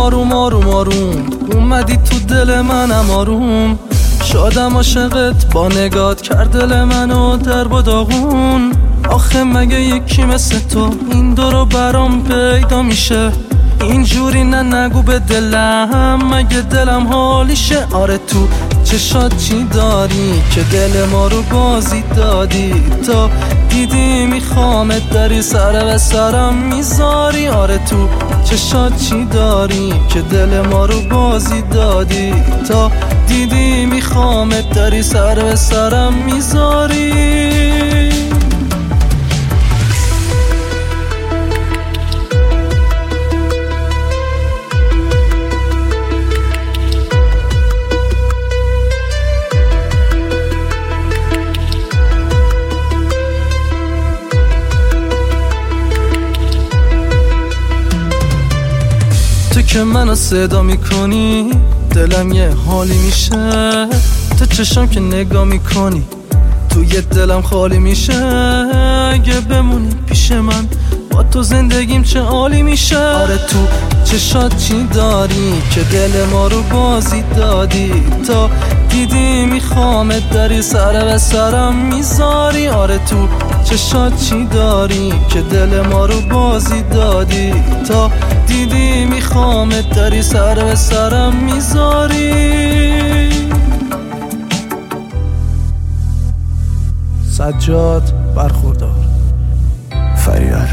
آروم آروم آروم اومدی تو دل منم آروم. شادم عاشقت با نگات کرد دل منو در و داغون. آخه مگه یکی مثل تو این دورو برام پیدا میشه؟ اینجوری نه نگو به دلم، مگه دلم حالیشه؟ آره تو چشات چی داری که دل ما رو بازی دادی؟ تا دیدی میخوامت داری سر به سرم میذاری. آره تو چشات چی داری که دل ما رو بازی دادی؟ تا دیدی میخوامت داری سر به سرم میذاری. تو که منو صدا میکنی دلم یه حالی میشه. تو چشم که نگاه میکنی توی دلم خالی میشه. اگه بمونی پیش من با تو زندگیم چه عالی میشه. آره تو چشات چی داری که دل ما رو بازی دادی؟ تا دیدی میخوامت داری سر به سرم میذاری. آره تو چشات چی داری که دل ما رو بازی دادی؟ تا دیدی میخوامت داری سر به سرم میذاری. سجاد برخوردار. فریاد